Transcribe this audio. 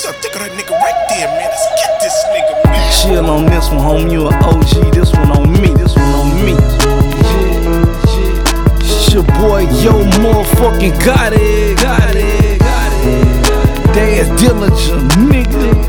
I think of that nigga right there, man. Let's get this nigga, man. Chill on this one, homie. You an OG. This one on me. This one on me. It's your boy, yo, motherfucking got it. Dad Diligent, nigga.